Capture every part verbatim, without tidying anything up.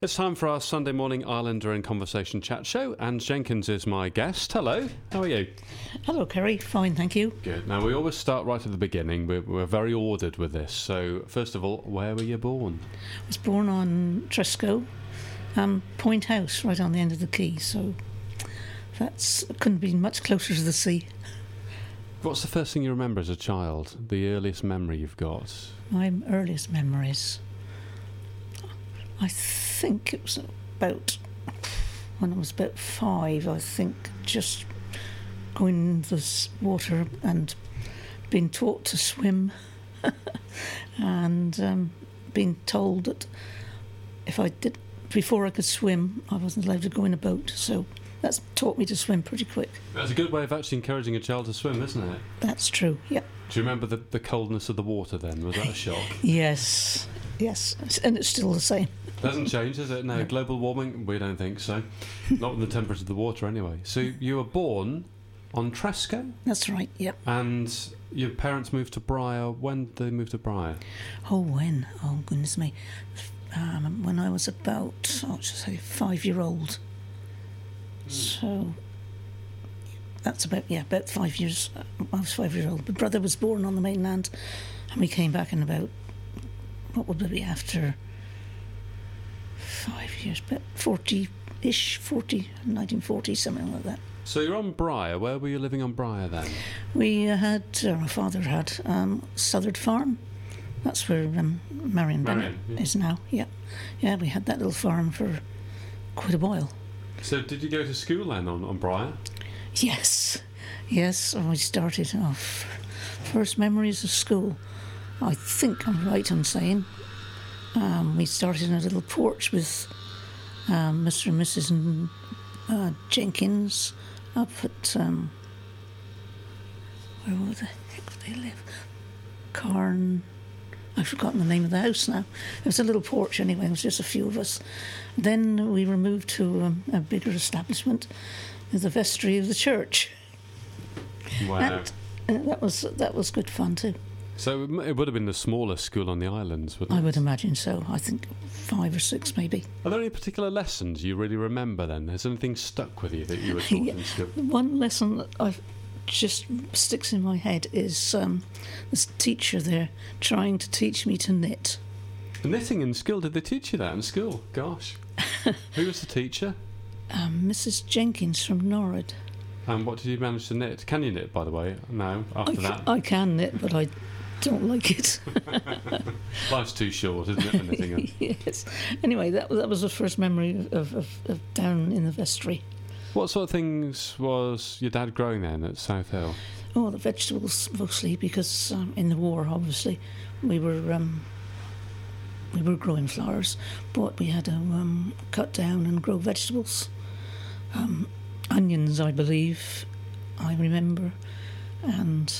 It's time for our Sunday morning Islander in Conversation chat show, and Jenkins is my guest. Hello, how are you? Hello, Kerry. Fine, thank you. Good. Now, we always start right at the beginning. We're, we're very ordered with this. So, first of all, where were you born? I was born on Tresco, um, Point House, right on the end of the quay, so that's couldn't be much closer to the sea. What's the first thing you remember as a child? The earliest memory you've got? My earliest memories, I think it was about, when I was about five, I think, just going in the water and being taught to swim and um, being told that if I did, before I could swim, I wasn't allowed to go in a boat, so that's taught me to swim pretty quick. That's a good way of actually encouraging a child to swim, isn't it? That's true, yep. Do you remember the, the coldness of the water then? Was that a shock? Yes, yes, and it's still the same. Doesn't change, does it? No, No. Global warming? We don't think so. Not with the temperature of the water anyway. So you were born on Tresco? That's right, yep. And your parents moved to Briar. When did they move to Briar? Oh, when? Oh, goodness me. Um, when I was about, oh, I should say, five-year-old. So that's about, yeah, about five years. I was five years old. My brother was born on the mainland, and we came back in about, what would it be, after five years, about forty-ish, forty, nineteen forty, something like that. So you're on Briar. Where were you living on Briar then? We uh, had, uh, my father had um, Southard Farm. That's where um, Marion Bennett Marion, yeah. is now, yeah. Yeah, we had that little farm for quite a while. So did you go to school then on, on Briar? Yes, yes, I started off. First memories of school, I think I'm right in saying. Um, we started in a little porch with um, Mister and Missus and, uh, Jenkins up at, um, where the heck did they live? Carn. I've forgotten the name of the house now. It was a little porch anyway, it was just a few of us. Then we were moved to um, a bigger establishment, the vestry of the church. Wow. And uh, that was that was good fun too. So it m- it would have been the smallest school on the islands, wouldn't I it? would imagine so. I think five or six maybe. Are there any particular lessons you really remember then? Has anything stuck with you that you were taught Yeah. in school? One lesson that I've just sticks in my head is um, this teacher there trying to teach me to knit. Knitting in school? Did they teach you that in school? Gosh. Who was the teacher? Um, Missus Jenkins from Norrid. And what did you manage to knit? Can you knit, by the way? No, after I, that. I can knit, but I don't like it. Life's too short, isn't it, for knitting? Yes. Anyway, that that was the first memory of, of, of down in the vestry. What sort of things was your dad growing then at South Hill? Oh, the vegetables mostly, because um, in the war, obviously, we were um, we were growing flowers, but we had to um, cut down and grow vegetables. Um, onions, I believe, I remember, and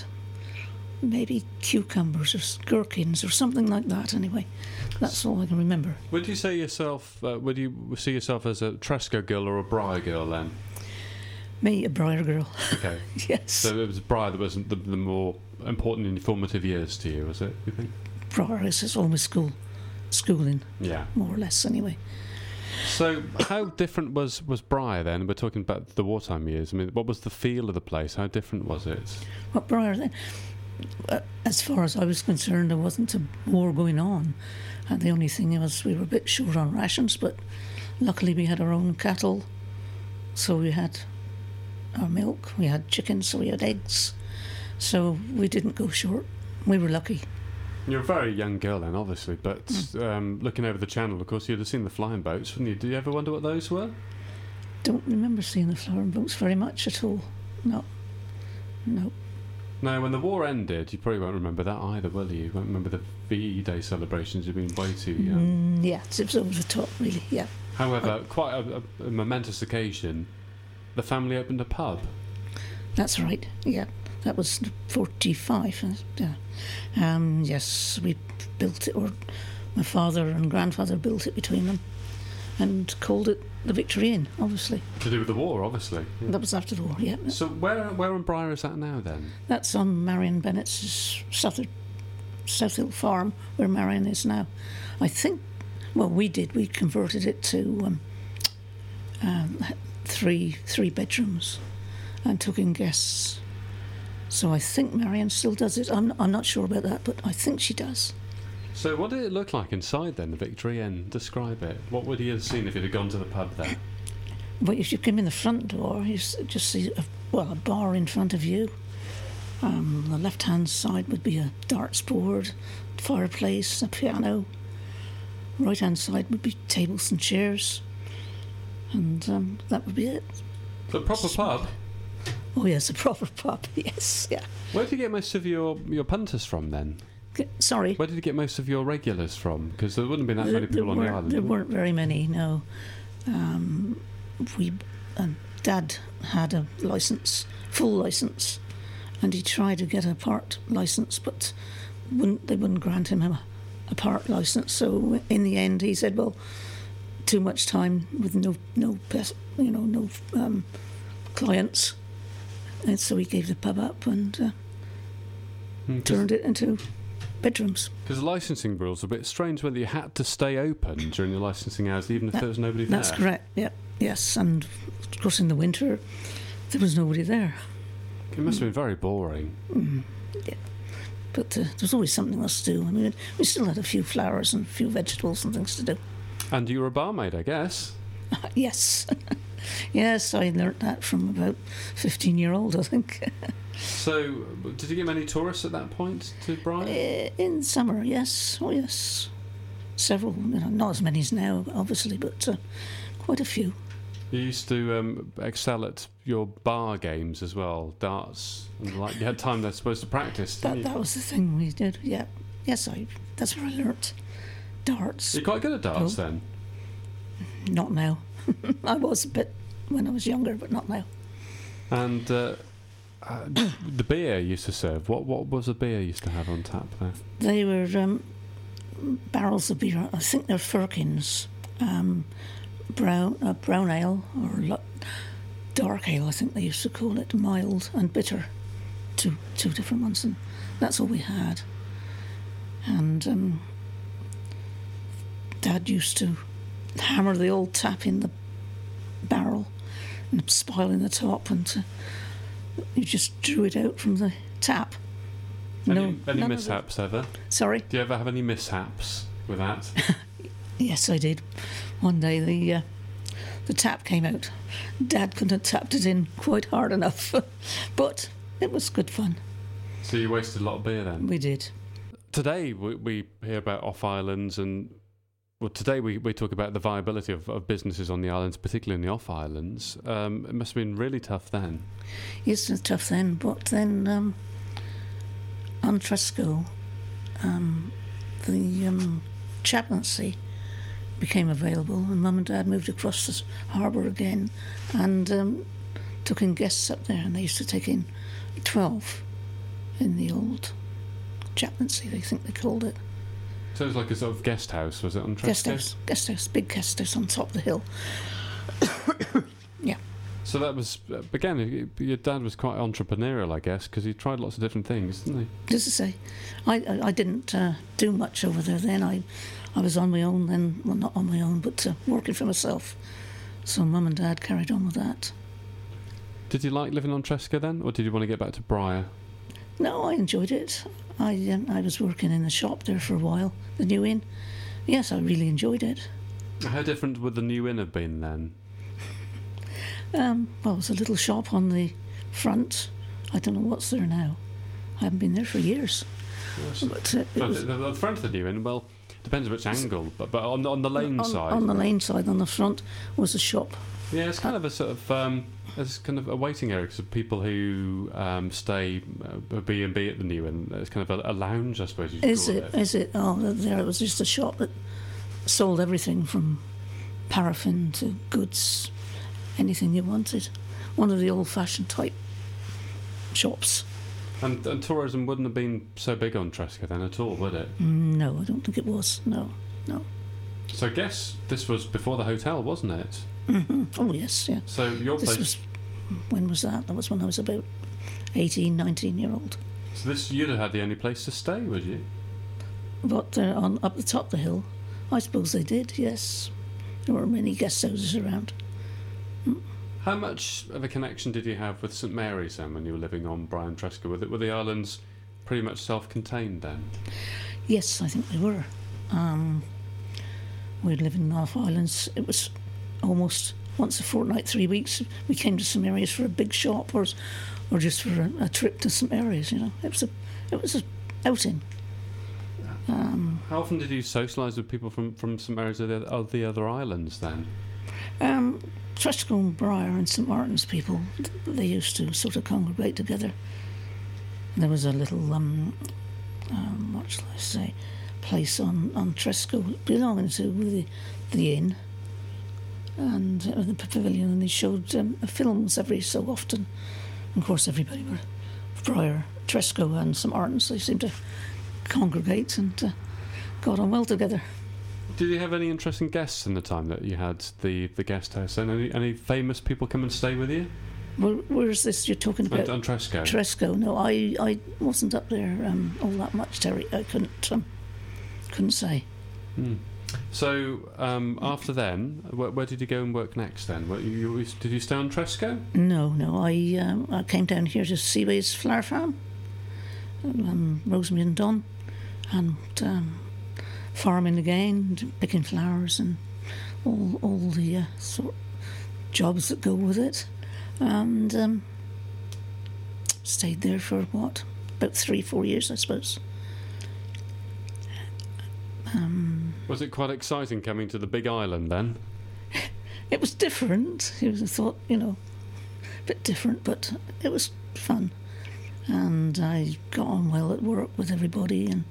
maybe cucumbers or gherkins or something like that. Anyway, that's all I can remember. Would you say yourself? Uh, would you see yourself as a Tresco girl or a Briar girl then? Me, a Briar girl. Okay. Yes. So it was Briar that wasn't the, the more important and informative years to you, was it? You think? Briar is is almost school, schooling, Yeah. more or less. Anyway. So how different was was Briar then? We're talking about the wartime years. I mean, what was the feel of the place? How different was it? What Briar then? Uh, as far as I was concerned, there wasn't a war going on. And the only thing was we were a bit short on rations, but luckily we had our own cattle, so we had our milk, we had chickens, so we had eggs. So we didn't go short. We were lucky. You're a very young girl then, obviously, but Mm. um, looking over the channel, of course, you'd have seen the flying boats, wouldn't you? Did you ever wonder what those were? Don't remember seeing the flower boats very much at all. No. No. No, when the war ended, you probably won't remember that either, will you? You won't remember the V E Day celebrations. You've been way too young. Mm, yeah, it was over the top, really, yeah. However, quite a, a, a momentous occasion, the family opened a pub. That's right, yeah. That was forty-five. uh, Yeah. Um, yes, we built it, or my father and grandfather built it between them, and called it the Victory Inn, obviously. To do with the war, obviously. Yeah. That was after the war, yeah. So where where in Briar is that now then? That's on Marion Bennett's South, South Hill Farm, where Marion is now. I think well, we did. We converted it to um, um, three three bedrooms and took in guests. So I think Marianne still does it. I'm I'm not sure about that, but I think she does. So what did it look like inside then, the Victory Inn? Describe it. What would you have seen if you'd have gone to the pub there? Well, if you came in the front door, you just see a, well a bar in front of you. Um, the left-hand side would be a darts board, fireplace, a piano. Right-hand side would be tables and chairs, and um, that would be it. The proper pub? Oh yes, a proper pub. Yes, yeah. Where did you get most of your, your punters from then? G- Sorry. Where did you get most of your regulars from? Because there wouldn't have been that There- many people there on the weren't- island. There weren't very many. No. Um, we, um, Dad had a license, full license, and he tried to get a part license, but wouldn't they wouldn't grant him a, a part license. So in the end, he said, "Well, too much time with no no pes- you know no um, clients," and so he gave the pub up and uh, Mm, turned it into bedrooms. Because the licensing rules are a bit strange whether you had to stay open during the licensing hours, even if That- there was nobody That's there. correct. Yeah. Yes, and of course in the winter there was nobody there. It must have been very boring. Mm, yeah. But uh, there was always something else to do. I mean, we still had a few flowers and a few vegetables and things to do. And you were a barmaid, I guess. Yes. Yes, I learnt that from about fifteen year old, I think. So, did you get many tourists at that point to Brian? Uh, in summer, yes. Oh, yes. Several, you know, not as many as now, obviously, but uh, quite a few. You used to um, excel at your bar games as well, darts, and like you had time they're supposed to practice. Didn't That, you? that was the thing we did, yeah. Yes, I. That's where I learnt darts. You're quite good at darts Oh. then. Not now. I was a bit when I was younger, but not now. And uh, uh, the beer you used to serve. What what was the beer you used to have on tap there? They were um, barrels of beer. I think they're firkins. Um, brown, uh, brown ale or lo- dark ale. I think they used to call it. Mild and bitter. Two two different ones, and that's all we had. And um, Dad used to hammer the old tap in the barrel and spile in the top, and uh, you just drew it out from the tap. Any, no, any none of the- mishaps ever? Sorry. Do you ever have any mishaps with that? Yes, I did. One day the uh, the tap came out. Dad couldn't have tapped it in quite hard enough, but it was good fun. So you wasted a lot of beer then? We did. Today we, we hear about off islands and well today we, we talk about the viability of, of businesses on the islands, particularly in the off islands. Um, it must have been really tough then. Yes, it was tough then, but then um, on Tresco, um, the um, chaplaincy became available, and Mum and Dad moved across the harbour again and um, took in guests up there, and they used to take in twelve in the old chaplaincy, they think they called it. So it was like a sort of guest house, was it, on Tresco? Guest house, guest house, big guest house on top of the hill. Yeah. So that was, uh, again, your dad was quite entrepreneurial, I guess, because he tried lots of different things, didn't he? Just to say, I I, I didn't uh, do much over there then. I I was on my own then, well, not on my own, but uh, working for myself. So Mum and Dad carried on with that. Did you like living on Tresco then, or did you want to get back to Briar? No, I enjoyed it. I um, I was working in the shop there for a while, the New Inn. Yes, I really enjoyed it. How different would the New Inn have been then? Um, well, it was a little shop on the front. I don't know what's there now. I haven't been there for years. Yes. But uh, it No, was the, the front of the New Inn, well, depends which angle, but, but on, the- on the lane on, side. on the lane side, on the front, was a shop. Yeah, it's kind of a sort of um, it's kind of a waiting area because of people who um, stay uh, B and B at the New Inn. It's kind of a, a lounge, I suppose you could Is call it? Is it? Oh, there it was just a shop that sold everything from paraffin to goods, anything you wanted. One of the old-fashioned type shops. And, and tourism wouldn't have been so big on Tresco then at all, would it? No, I don't think it was. No, no. So I guess this was before the hotel, wasn't it? hmm Oh yes, yeah. So your This place. was when was that? That was when I was about eighteen, nineteen year old. So this you'd have had the only place to stay, would you? But uh, on up the top of the hill, I suppose they did, yes. There were many guest houses around. Mm. How much of a connection did you have with St Mary's then when you were living on Brian Tresco? Were the, were the islands pretty much self-contained then? Yes, I think they were. Um, we'd live in North Islands. It was almost once a fortnight, three weeks. We came to St Mary's for a big shop or or just for a, a trip to St Mary's. You know, it was a it was a outing. Um, How often did you socialise with people from, from St Mary's or the, of the other islands then? Um, Tresco and Briar and St Martin's people, they used to sort of congregate together. There was a little, um, um, what shall I say, place on, on Tresco belonging to the, the inn and uh, the pavilion, and they showed um, films every so often. And of course, everybody were Briar, Tresco and St Martin's. They seemed to congregate and uh, got on well together. Did you have any interesting guests in the time that you had the, the guest house? And any, any famous people come and stay with you? Where, where's this you're talking about? On, on Tresco. Tresco. No, I, I wasn't up there um, all that much, Terry. I couldn't um, couldn't say. Hmm. So um, after then, where, where did you go and work next? Then, what, you, you, did you stay on Tresco? No, no. I um, I came down here to Seaways Flower Farm, um, Rosemary and Don, and um, farming again, picking flowers and all all the uh, sort jobs that go with it. And um, stayed there for what, about three, four years, I suppose. Um, was it quite exciting coming to the big island then? It was different. It was, I thought, you know, a bit different, but it was fun. And I got on well at work with everybody, and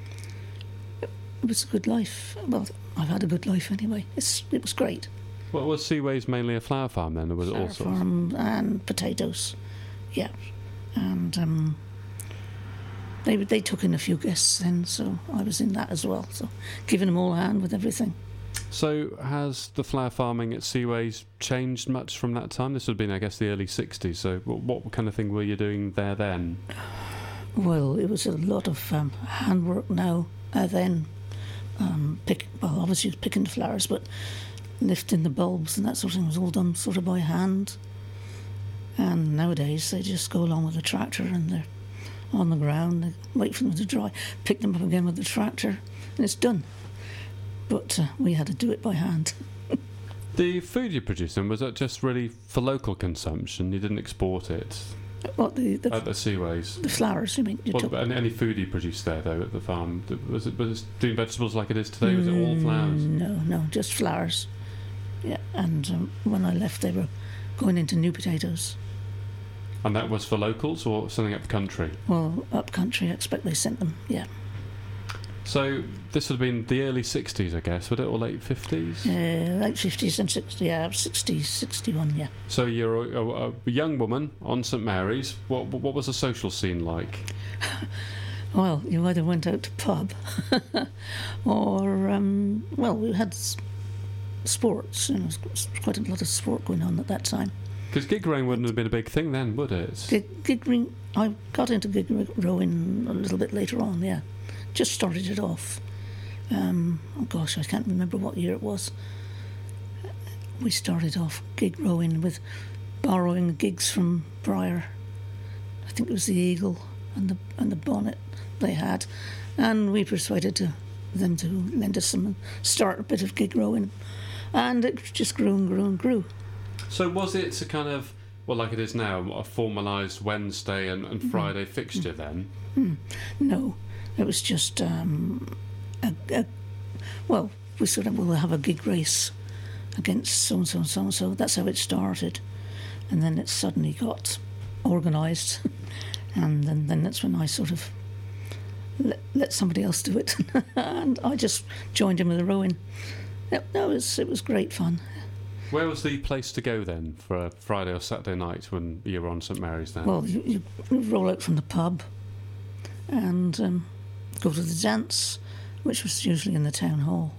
it was a good life. Well, I've had a good life anyway. It's it was great. Well, was Seaways mainly a flower farm then, or was flower it all sorts? Farm and potatoes, yeah. And um, they they took in a few guests then, so I was in that as well. So giving them all a hand with everything. So has the flower farming at Seaways changed much from that time? This would have been, I guess, the early sixties. So what, what kind of thing were you doing there then? Well, it was a lot of um, handwork now. Uh, then, um, pick well, obviously picking the flowers, but lifting the bulbs and that sort of thing was all done sort of by hand. And nowadays they just go along with the tractor and they're on the ground, they wait for them to dry, pick them up again with the tractor, and it's done. But uh, we had to do it by hand. The food you're producing, was that just really for local consumption? You didn't export it? What, the, the, at the Seaways? The flowers, you mean? You what, any, any food you produced there, though, at the farm? Was it, was it doing vegetables like it is today? Was it all flowers? No, no, just flowers. Yeah, and um, when I left, they were going into new potatoes. And that was for locals or something up country? Well, up country, I expect they sent them, yeah. So this would have been the early sixties, I guess, would it, or late fifties? Uh, late fifties and sixties, yeah, sixties, sixty-one, yeah. So you're a, a, a young woman on St Mary's. What what was the social scene like? Well, you either went out to pub or, um, well, we had s- sports. You know, there was quite a lot of sport going on at that time. Because gig rowing wouldn't have been a big thing then, would it? Gig, gig ring, I got into gig rowing a little bit later on, yeah. Just started it off. Um, oh gosh, I can't remember what year it was. We started off gig rowing with borrowing gigs from Briar. I think it was the Eagle and the and the Bonnet they had, and we persuaded to, them to lend us some and start a bit of gig rowing, and it just grew and grew and grew. So was it a kind of, well, like it is now, a formalised Wednesday and, and Friday mm-hmm. fixture then? Mm. No. It was just, um, a, a, well, we sort of will have a gig race against so-and-so and so-and-so. That's how it started. And then it suddenly got organised. and then, then that's when I sort of let, let somebody else do it. And I just joined in with the rowing. It, it, was, it was great fun. Where was the place to go then for a Friday or Saturday night when you were on St Mary's then? Well, you, you roll out from the pub and um, go to the dance, which was usually in the town hall.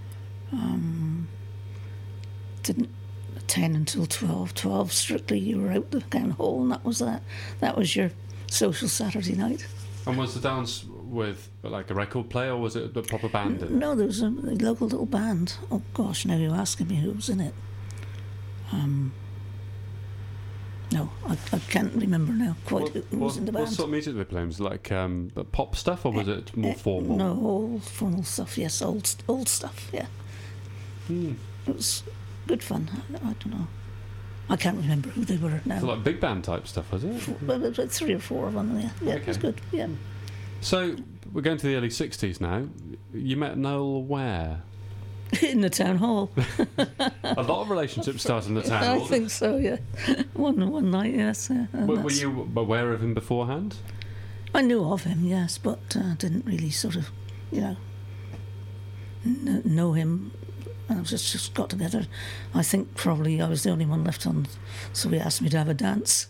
Um, didn't ten until twelve. Twelve strictly, you were out the town hall, and that was that. That was your social Saturday night. And was the dance with like a record player, or was it a proper band? In it? No, there was a, a local little band. Oh gosh, now you're asking me who was in it. Um, no, I, I can't remember now quite What, who was what, in the what band. sort of music were they playing? Was it like um, pop stuff, or was Uh, it more uh, formal? No, all formal stuff. Yes, old st- old stuff. Yeah, Hmm. it was good fun. I, I don't know. I can't remember who they were now. So like big band type stuff, was it? But it was like three or four of them. Yeah, yeah, it was Okay. good. Yeah. So we're going to the early sixties now. You met Noel where? In the town hall. A lot of relationships start in the town I hall. think so. Yeah. one one night. Yes. Yeah, and Were, were that's- you aware of him beforehand? I knew of him, yes, but uh, didn't really sort of, you know, kn- know him. And I was just, just got together. I think probably I was the only one left on, so he asked me to have a dance.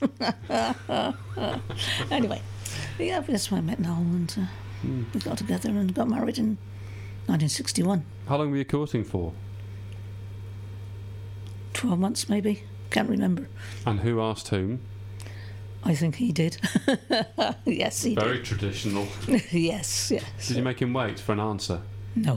Anyway, yeah, that's when I met Noel, and uh, Hmm. we got together and got married in nineteen sixty-one. How long were you courting for? twelve months maybe, can't remember. And who asked whom? I think he did. Yes, he Very traditional. did. Yes, yes. Did you make him wait for an answer? No.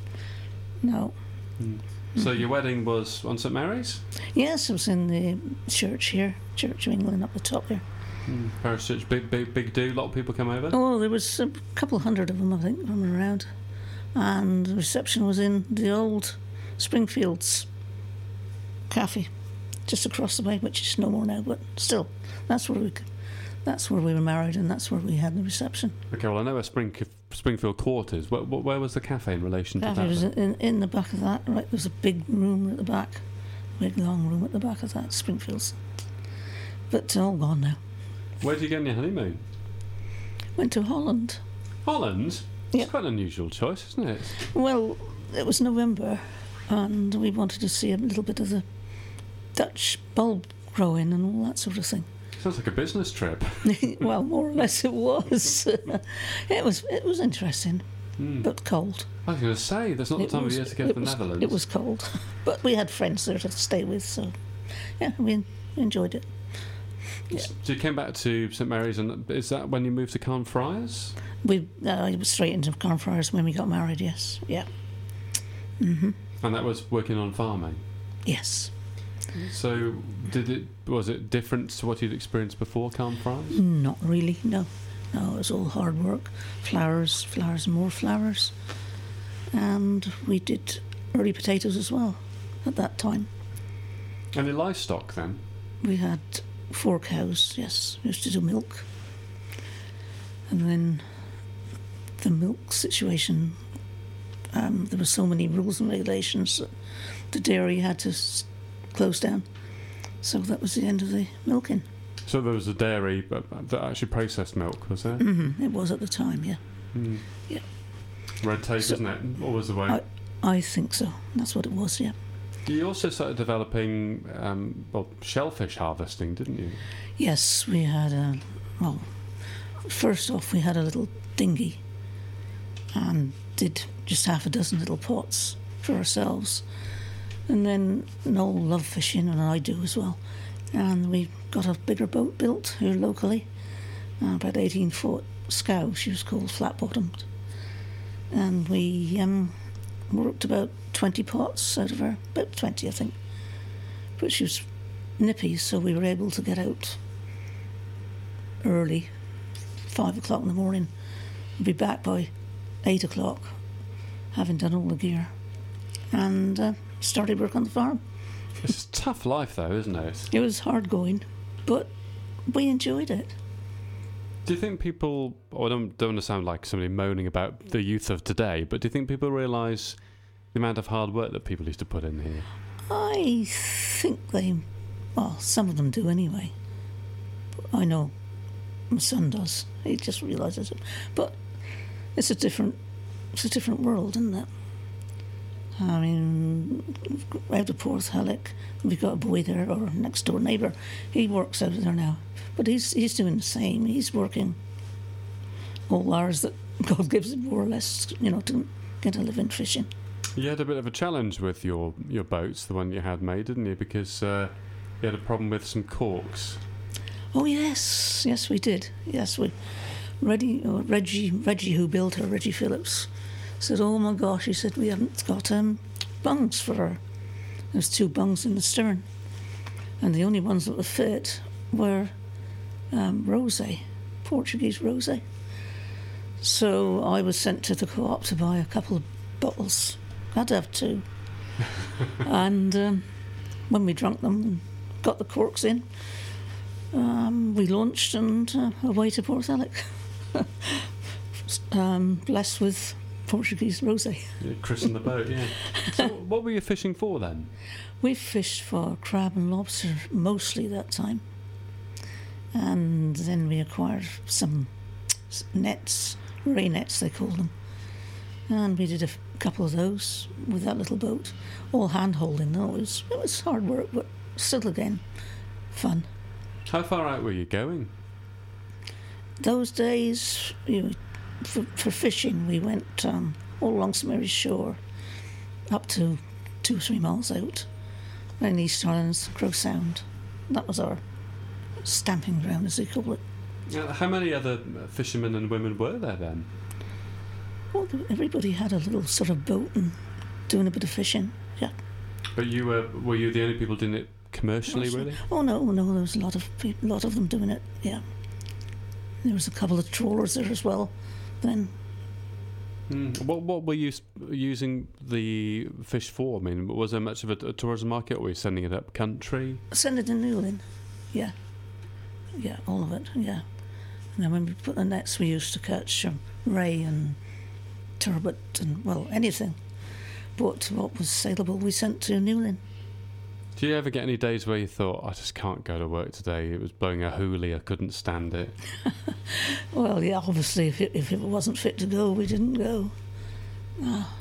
No. So your wedding was on St Mary's? Yes, it was in the church here, Church of England up the top there. Parish Church, big, big, big do. A lot of people come over. Oh, there was a couple of hundred of them, I think, running around. And the reception was in the old Springfields cafe, just across the way, which is no more now, but still, that's where we, that's where we were married, and that's where we had the reception. Okay, well I know where Spring, Springfield Court is. Where, where was the cafe in relation to Cafe that? was then? in, in the back of that, right? There's a big room at the back, big long room at the back of that, Springfields. But it's all gone now. Where did you get on your honeymoon? Went to Holland. Holland? Yeah. It's quite an unusual choice, isn't it? Well, it was November, and we wanted to see a little bit of the Dutch bulb growing and all that sort of thing. Sounds like a business trip. Well, more or less it was. it was it was interesting, Hmm. but cold. I was going to say, there's not the It time was- of year to go to it the was- Netherlands. It was cold, but we had friends there to stay with, so yeah, we enjoyed it. yeah. So you came back to St Mary's, and is that when you moved to Carnfriars? We uh, I was straight into Carnfriars when we got married. Yes, yeah, hmm And that was working on farming. yes. So, did it was it different to what you'd experienced before Carnfriars? Not really, no. No, it was all hard work. Flowers, flowers, and more flowers. And we did early potatoes as well at that time. Any livestock then? We had four cows, yes. We used to do milk. And then the milk situation, um, there were so many rules and regulations that the dairy had to s- close down. So that was the end of the milking. So there was a dairy but that actually processed milk, was there? hmm It was at the time, yeah. Mm. Yeah. Red tape, So- isn't it? Always the way. I, I think so. That's what it was, yeah. You also started developing, um, well, shellfish harvesting, didn't you? Yes, we had a, well, first off, we had a little dinghy and did just half a dozen little pots for ourselves. And then Noel loved fishing, and I do as well. And we got a bigger boat built here locally, uh, about eighteen foot scow, she was called, flat bottomed. And we um, worked about twenty pots out of her, about twenty, I think. But she was nippy, so we were able to get out early, five o'clock in the morning, and be back by eight o'clock, having done all the gear, and uh, started work on the farm. It's a tough life, though, isn't it? It was hard going, but we enjoyed it. Do you think people, or I don't, don't want to sound like somebody moaning about the youth of today, but do you think people realise the amount of hard work that people used to put in here? I think they, well, some of them do anyway. I know my son does. He just realises it. But it's a different, it's a different world, isn't it? I mean, out of Porthhallock, we've got a boy there, our next door neighbour. He works out of there now, but he's he's doing the same. He's working all hours that God gives him, more or less, you know, to get a living fishing. You had a bit of a challenge with your, your boats, the one you had made, didn't you? Because uh, you had a problem with some corks. Oh yes, yes we did. Yes, we Reggie, or Reggie, Reggie, who built her, Reggie Phillips, said, "Oh my gosh," he said, "we haven't got um, bungs for her." There's two bungs in the stern, and the only ones that would fit were um, rosé, Portuguese rosé. So I was sent to the co-op to buy a couple of bottles. Had to have two. And um, when we drank them and got the corks in, um, we launched and uh, away to Porthalloch. um, blessed with Portuguese rosé. Yeah, christen the boat, yeah. So what were you fishing for then? We fished for crab and lobster mostly that time. And then we acquired some nets, ray nets they call them. And we did a f- couple of those with that little boat. All hand-holding though. It was, it was hard work, but still again, fun. How far out were you going? Those days, you know, for, for fishing, we went um, all along St Mary's shore, up to two or three miles out, in East Islands, Crow Sound. That was our stamping ground, as they call it. Uh, How many other fishermen and women were there then? Well, everybody had a little sort of boat and doing a bit of fishing, yeah. But you were were you the only people doing it commercially, really? Oh no, no, there was a lot of pe- lot of them doing it, yeah. There was a couple of trawlers there as well then. Mm. What what were you s- using the fish for? I mean, was there much of a, a tourism market, or were you sending it up country? Send it to Newlyn, yeah. Yeah, all of it, yeah. And then when we put the nets, we used to catch um, ray and turbot and, well, anything. But what was saleable, we sent to Newlyn. Do you ever get any days where you thought, I just can't go to work today? It was blowing a hoolie, I couldn't stand it. Well, yeah, obviously, if it, if it wasn't fit to go, we didn't go. Ah.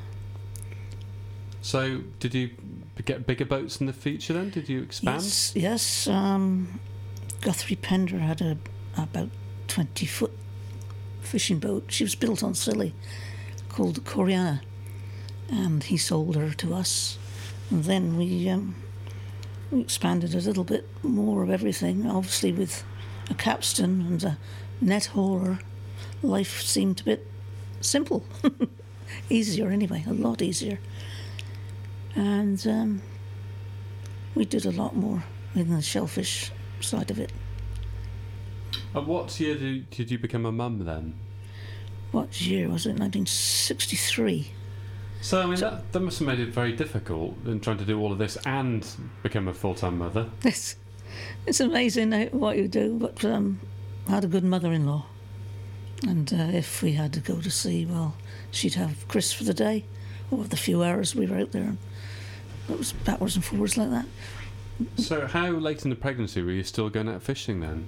So, did you get bigger boats in the future then? Did you expand? Yes, yes. Um, Guthrie Pender had a about twenty foot fishing boat. She was built on Scilly, called the Coriana, and he sold her to us. And then we um, we expanded a little bit more of everything. Obviously, with a capstan and a net hauler, life seemed a bit simple, easier anyway, a lot easier. And um, we did a lot more in the shellfish side of it. At what year did, did you become a mum then? What year was it? nineteen sixty-three. So, I mean, So- that, that must have made it very difficult in trying to do all of this and become a full-time mother. It's, it's amazing how- what you do, but um, I had a good mother-in-law. And uh, if we had to go to sea, well, she'd have Chris for the day, or the few hours we were out there. It was backwards and forwards like that. So, how late in the pregnancy were you still going out fishing then?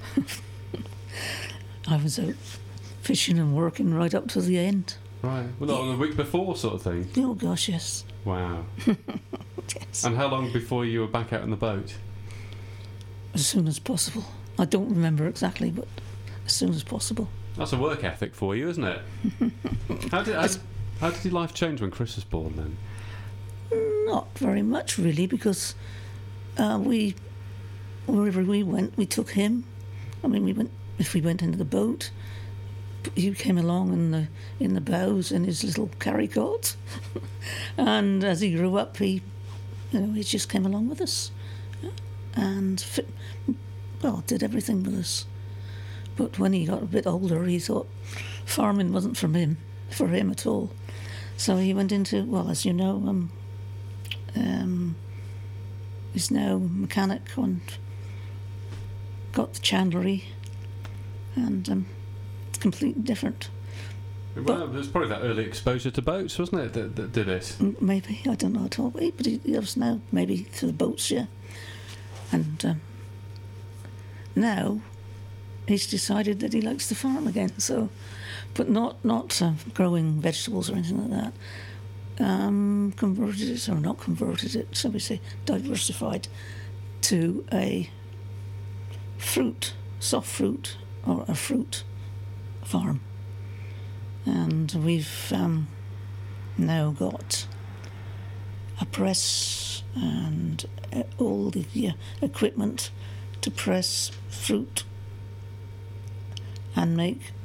I was out fishing and working right up to the end. Right. Well, not the week before, sort of thing. Oh gosh, yes. Wow. Yes. And how long before you were back out on the boat? As soon as possible. I don't remember exactly, but as soon as possible. That's a work ethic for you, isn't it? how did how, how did your life change when Chris was born then? Not very much, really, because uh, we, wherever we went, we took him. I mean, we went if we went into the boat, he came along in the in the bows in his little carry cot, and as he grew up, he, you know, he just came along with us, and fit, well, did everything with us. But when he got a bit older, he thought farming wasn't for him, for him at all. So he went into, well, as you know, um, um, he's now a mechanic and got the chandlery, and um, it's completely different. Well, it was probably that early exposure to boats, wasn't it, that, that did it? M- Maybe, I don't know at all, but he lives now, maybe to the boats, yeah. And um, now he's decided that he likes to farm again, so, but not not uh, growing vegetables or anything like that. Um, converted it, or not converted it, so we say diversified to a fruit, soft fruit, or a fruit farm. And we've um, now got a press and uh, all the uh, equipment to press fruit and make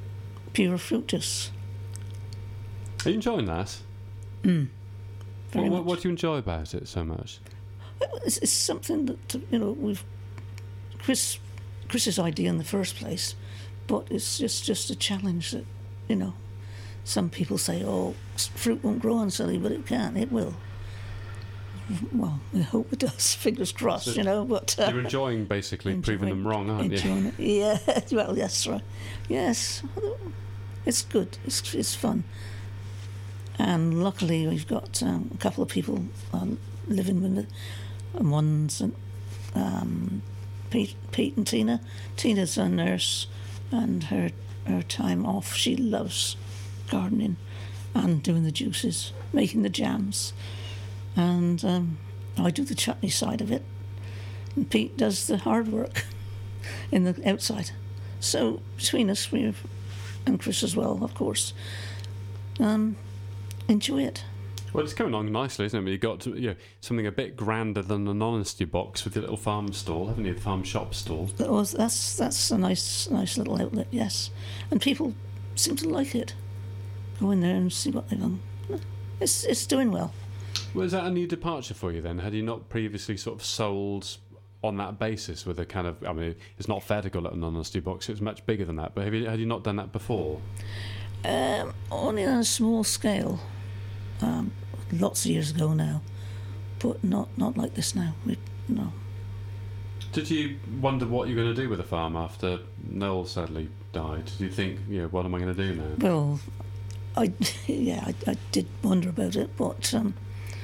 pure fruit juice. Are you enjoying that? Mm. What, Very what, much. what do you enjoy about it so much? It's, it's something that, you know, we've Chris Chris's idea in the first place, but it's just just a challenge that, you know, some people say, oh, fruit won't grow on Silly, but it can, it will. Well, I hope it does. Fingers crossed, So you know. But uh, You're enjoying basically enjoying- proving them wrong, aren't you? enjoying it. Yeah. Well, yes, right. Yes, it's good. It's it's fun. And luckily, we've got um, a couple of people um, living with it, and one's um, Pete, Pete and Tina. Tina's a nurse, and her her time off, she loves gardening and doing the juices, making the jams, and um, I do the chutney side of it, and Pete does the hard work in the outside. So between us, we and Chris as well, of course, um, enjoy it. Well, it's coming along nicely, isn't it? You've got to, you know, something a bit grander than an honesty box with your little farm stall, haven't you? The farm shop stall. That was, that's that's a nice nice little outlet, yes, and people seem to like it. Go in there and see what they've done. It's it's doing well. Was that a new departure for you then? Had you not previously sort of sold on that basis with a kind of, I mean, it's not fair to call it an honesty box, it's much bigger than that, but have you, had you not done that before? Um, only on a small scale, um, lots of years ago now, but not not like this now. We, no. Did you wonder what you're going to do with the farm after Noel sadly died? Did you think, you know, what am I going to do now? Well, I yeah, I, I did wonder about it, but um,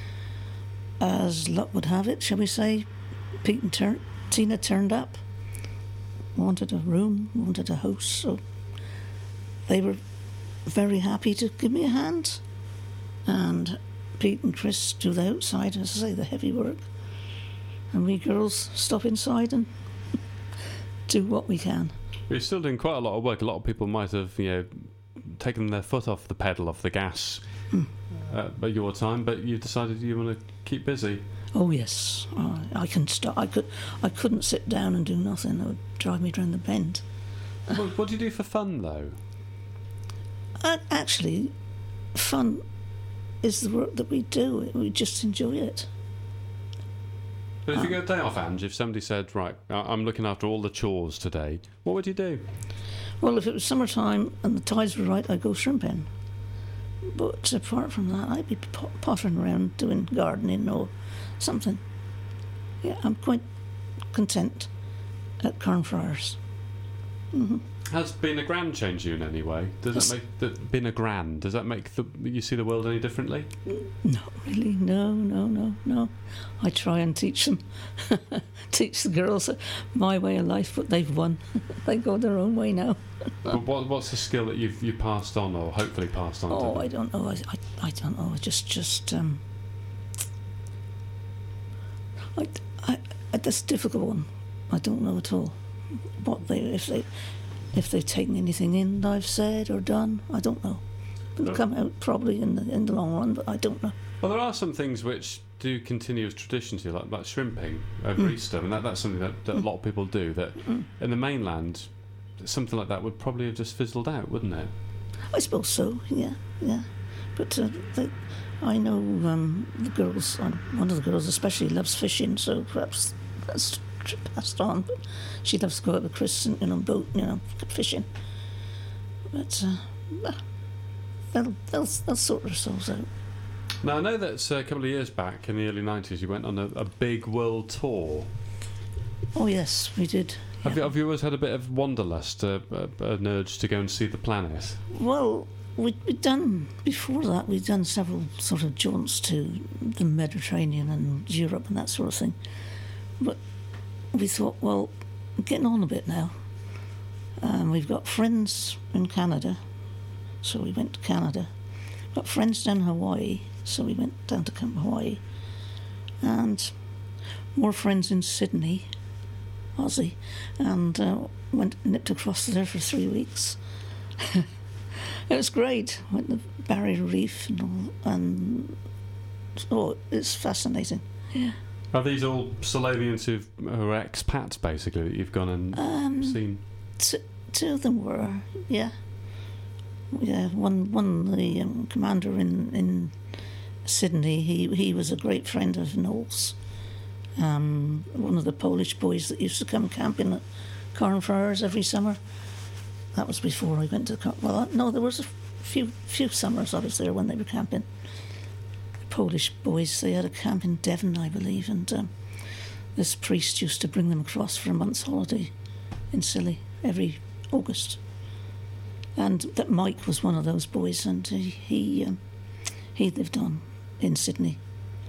as luck would have it, shall we say, Pete and Tur- Tina turned up, wanted a room, wanted a house, so they were very happy to give me a hand. And Pete and Chris do the outside, as I say, the heavy work. And we girls stop inside and do what we can. You're still doing quite a lot of work. A lot of people might have, you know, taken their foot off the pedal, off the gas Mm. uh, at your time, but you decided you want to keep busy. Oh yes, uh, I can stop. I could. I couldn't sit down and do nothing. It would drive me round the bend. What, what do you do for fun, though? Uh, actually, fun is the work that we do. We just enjoy it. But if you got a day off, Ange, if somebody said, right, I- I'm looking after all the chores today, what would you do? Well, if it was summertime and the tides were right, I'd go shrimping. But apart from that, I'd be po- pottering around doing gardening or something. Yeah, I'm quite content at Cornfriars. Mm-hmm. Has being a grand changed you in any way? Does Yes. that make that being a grand? Does that make the, you see the world any differently? Not really. No, no, no, no. I try and teach them, teach the girls my way of life, but they've won. They go their own way now. But what, what's the skill that you've you passed on, or hopefully passed on? Oh, to I don't know. I, I, I don't know. I just, just, um, I, I, I, that's a difficult one. I don't know at all. What they, if they, if they've taken anything in that I've said or done, I don't know. It'll No. come out probably in the in the long run, but I don't know. Well, there are some things which do continue as traditions here, like, like shrimping over Mm. Easter, and that, that's something that, that a lot of people do. That Mm. in the mainland, something like that would probably have just fizzled out, wouldn't it? I suppose so. Yeah, yeah. But uh, they, I know um, the girls. Uh, one of the girls especially loves fishing, so perhaps that's tr- passed on. But she loves to go out with Chris and in a boat, you know, fishing. But uh, they'll they'll they'll sort themselves out. Now, I know that uh, a couple of years back, in the early nineties, you went on a, a big world tour. Oh yes, we did. Have, yeah. you, have you always had a bit of wanderlust, uh, uh, an urge to go and see the planet? Well, we, we'd done, before that, we'd done several sort of jaunts to the Mediterranean and Europe and that sort of thing. But we thought, well, we're getting on a bit now. Um, we've got friends in Canada, so we went to Canada. Got friends down in Hawaii, so we went down to Camp Hawaii. And more friends in Sydney, Aussie, and uh, went nipped across there for three weeks. It was great. Went to Barrier Reef and all, and oh, it's fascinating. Yeah. Are these all Solanians who've, who are expats, basically, that you've gone and Um, seen? T- two of them were, yeah. yeah. One, one the um, commander in in Sydney. He he was a great friend of Noel's. Um, one of the Polish boys that used to come camping at Cornflowers every summer. That was before I went to Corn. Well, no, there was a few few summers I was there when they were camping. Polish boys. They had a camp in Devon, I believe, and um, this priest used to bring them across for a month's holiday in Scilly every August. And that Mike was one of those boys, and he he, um, he lived on in Sydney,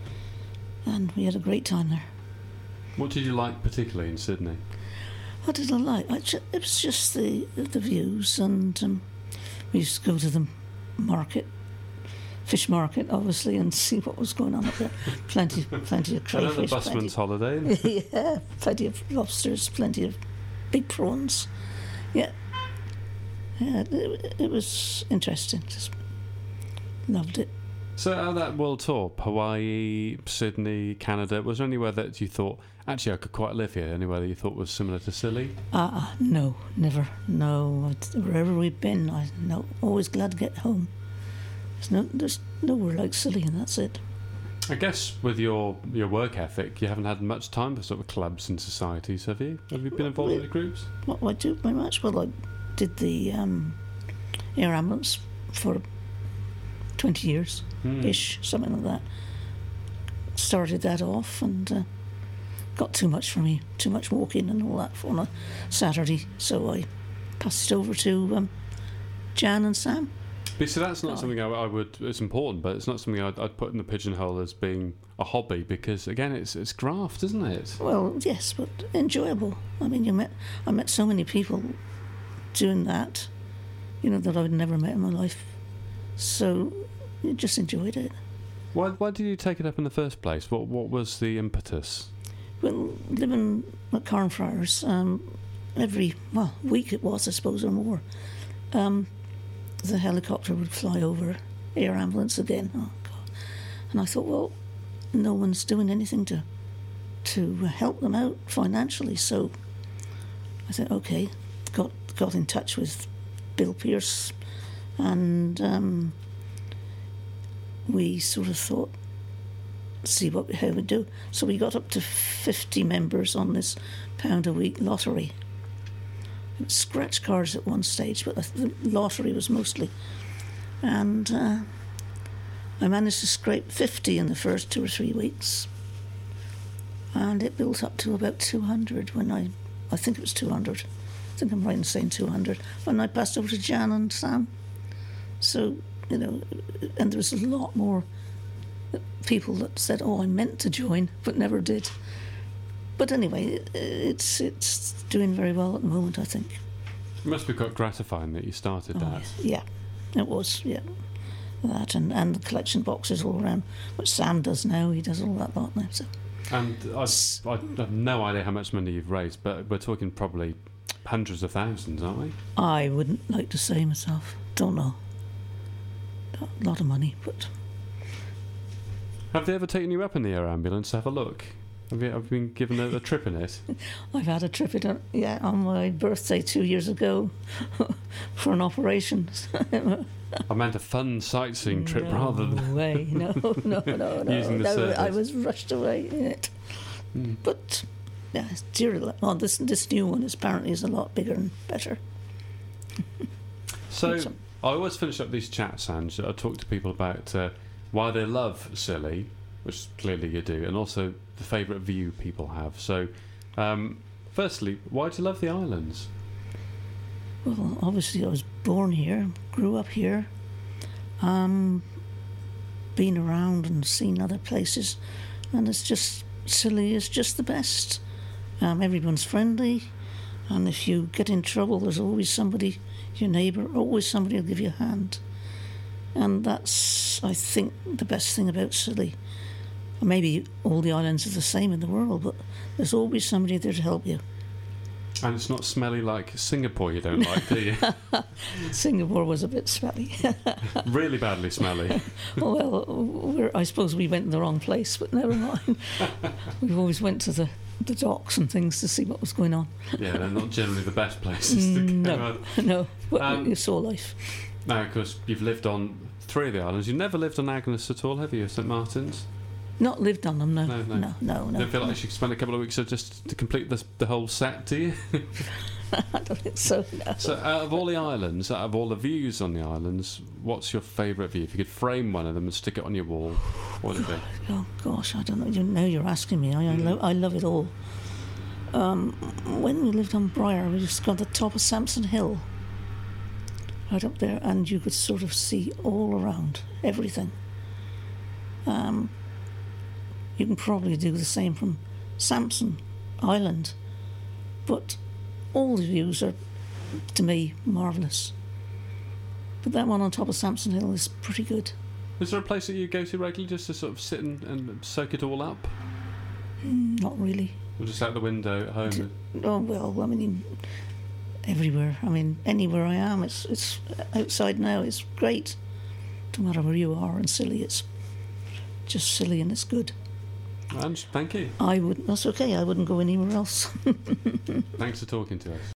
and we had a great time there. What did you like particularly in Sydney? What did I like? I ju- it was just the the views, and um, we used to go to the market. Fish market, obviously, and see what was going on up there. Plenty, plenty of crayfish. Another busman's holiday. Yeah, plenty of lobsters, plenty of big prawns. Yeah, yeah, it, it was interesting. Just loved it. So, out of that world tour, Hawaii, Sydney, Canada, was there anywhere that you thought, actually, I could quite live here? Anywhere that you thought was similar to Scilly? Ah, uh, no, never. No, wherever we've been, I no, always glad to get home. There's, no, there's nowhere like Scilly, and that's it. I guess with your, your work ethic, you haven't had much time for sort of clubs and societies, have you? Have you been involved in the groups? What I do very much. Well, I did the um, air ambulance for twenty years mm. ish, something like that. Started that off, and uh, got too much for me, too much walking and all that on a Saturday, so I passed it over to um, Jan and Sam. But so that's not oh. something I, I would. It's important, but it's not something I'd, I'd put in the pigeonhole as being a hobby, because again, it's it's graft, isn't it? Well, yes, but enjoyable. I mean, you met I met so many people doing that, you know, that I would never met in my life. So you just enjoyed it. Why why did you take it up in the first place? What what was the impetus? Well, living at Cornflowers, um, every well week it was, I suppose, or more. Um, the helicopter would fly over, air ambulance again. Oh God! And I thought, well, no one's doing anything to to help them out financially. So I said, okay, got got in touch with Bill Pierce, and um, we sort of thought, see what how we do. So we got up to fifty members on this pound a week lottery. Scratch cards at one stage, but the lottery was mostly. And uh, I managed to scrape fifty in the first two or three weeks. And it built up to about two hundred when I, I think it was two hundred. I think I'm right in saying two hundred. When I passed over to Jan and Sam. So, you know, and there was a lot more people that said, oh, I meant to join, but never did. But anyway, it's it's doing very well at the moment, I think. It must be quite gratifying that you started oh, that. Yeah, it was, yeah. That and, and the collection boxes all around, which Sam does now. He does all that lot now. So. And I've, I have no idea how much money you've raised, but we're talking probably hundreds of thousands, aren't we? I wouldn't like to say myself. Don't know. A lot of money, but... Have they ever taken you up in the air ambulance to have a look? Have you, have you been given a, a trip in it? I've had a trip in it, yeah, on my birthday two years ago for an operation. I meant a fun sightseeing trip no rather than... way, no, no, no, no. Using the no service. I was rushed away in it. Mm. But, yeah, it's dear. Well, this, this new one is apparently is a lot bigger and better. So, I always finish up these chats, Ange. I talk to people about uh, why they love Scilly, which clearly you do, and also the favourite view people have. So, um, firstly, why do you love the islands? Well, obviously I was born here, grew up here, um, been around and seen other places, and it's just, Scilly is just the best. Um, everyone's friendly, and if you get in trouble, there's always somebody, your neighbour, always somebody will give you a hand. And that's, I think, the best thing about Scilly. Maybe all the islands are the same in the world, but there's always somebody there to help you. And it's not smelly like Singapore you don't like, do you? Singapore was a bit smelly. Really badly smelly. Well, we're, I suppose we went in the wrong place, but never mind. We always went to the, the docks and things to see what was going on. Yeah, they're not generally the best places to no, go. No, but um, you saw life. Now, of course, you've lived on three of the islands. You've never lived on Agnes at all, have you, St Martin's? Not lived on them, no. No, no. No, no, no. Don't feel like you should spend a couple of weeks just to complete the, the whole set, do you? I don't think so, no. So, out of all the islands, out of all the views on the islands, what's your favourite view? If you could frame one of them and stick it on your wall, what would it be? Oh, gosh, I don't know. You know you're asking me. I, I, lo- I love it all. Um, when we lived on Briar, we just got the top of Sampson Hill, right up there, and you could sort of see all around, everything. Um, you can probably do the same from Sampson Island, but all the views are, to me, marvellous. But that one on top of Sampson Hill is pretty good. Is there a place that you go to regularly just to sort of sit and, and soak it all up? Mm, not really. Or just out the window at home? To, oh, well, I mean, everywhere. I mean, anywhere I am, it's it's outside now, it's great. No matter where you are, and silly, it's just silly and it's good. And thank you. I would. That's okay. I wouldn't go anywhere else. Thanks for talking to us.